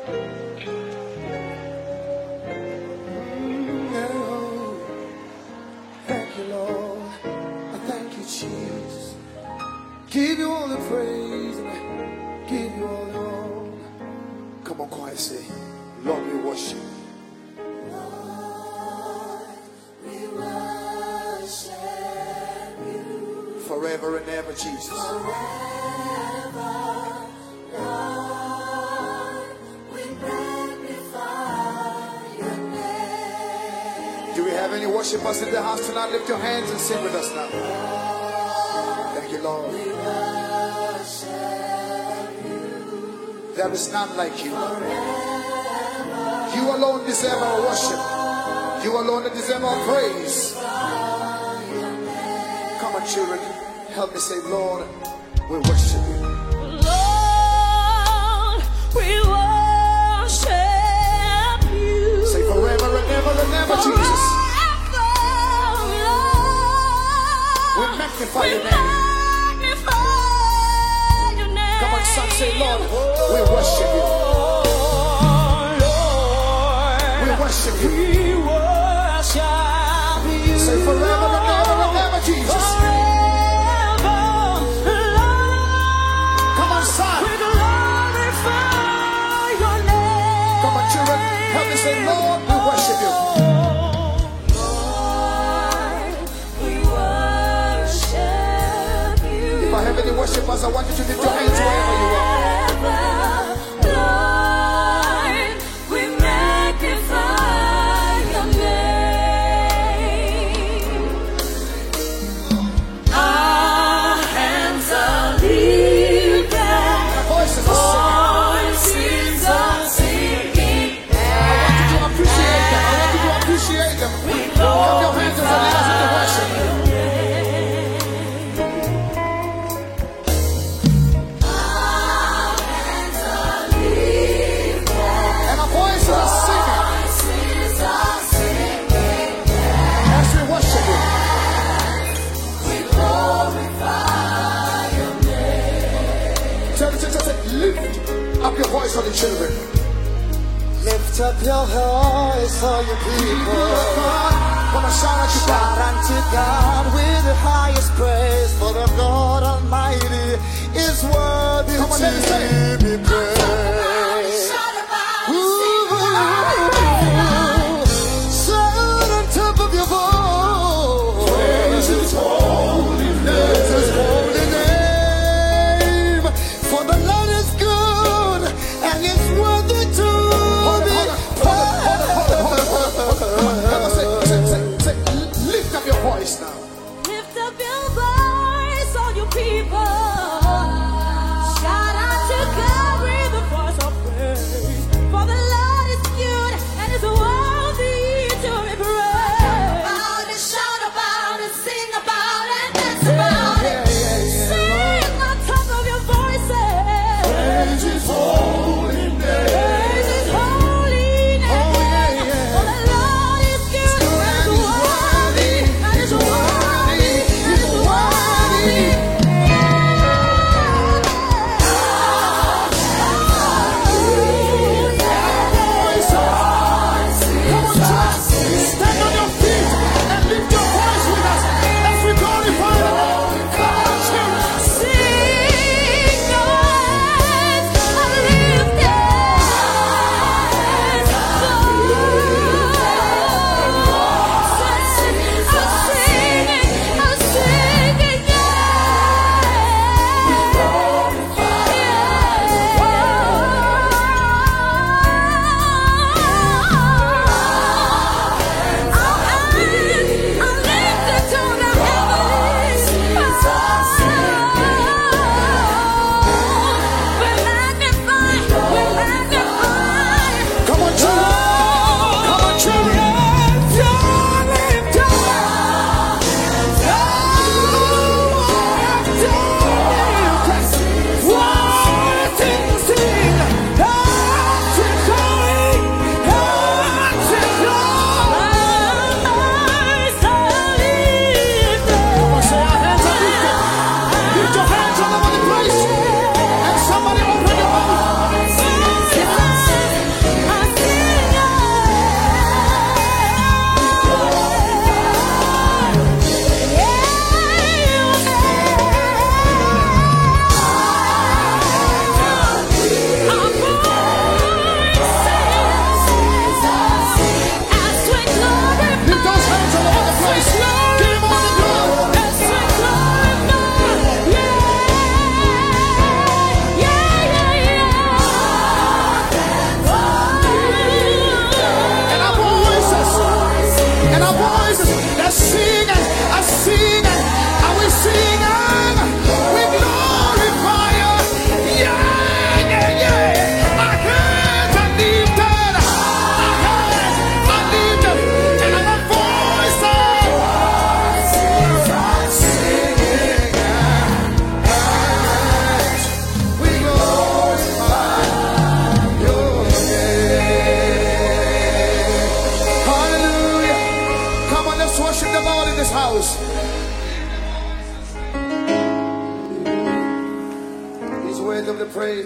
Thank you, Lord. I thank you, Jesus. Give you all the praise and I give you all the honor. Come on, choir, say, Lord, we worship. Lord, we worship you. Forever and ever, Jesus. Forever, Lord, we magnify your name. Do we have any worshipers in the house tonight? Lift your hands and sing with us now. Thank you, Lord. We worship you. There is none like you. Forever, You alone deserve our worship. You alone deserve our praise. Come on, children. Help me say, Lord, we worship you. Lord, we worship you. Say forever and ever, Jesus. We magnify your name. Come on, son, say, Lord, we worship you. We worship you. Say forever and ever, Jesus. Come on, son. Come on, children. Help me say, Lord, we worship you. If I have any worshipers, I want you to lift your hands wherever you are. Lord, we magnify your name. Our hands are lifted, Our voices are singing. I want you to appreciate them. I want you to appreciate them. Clap your hands as a last to worship. And our voices are singing as we worship you. Lift up your voice for the children. Lift up your voice, all you people. Come on, shout out to God. Shout unto God with the highest praise, for the God Almighty is worthy Come on, let me say to be praised. Ooh, shout on top of your voice. praise His holy Praise His name. holy name. For the Lord is good and is worthy to be Say, lift up your voice now. Lift up your voice, all you people. Shout out to God.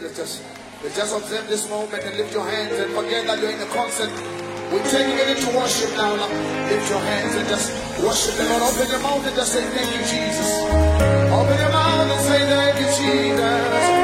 Let's just observe this moment and lift your hands and forget that you're in a concert. We're taking it into worship now. Lift your hands and just worship the Lord. Open your mouth and just say thank you, Jesus. Open your mouth and say thank you, Jesus.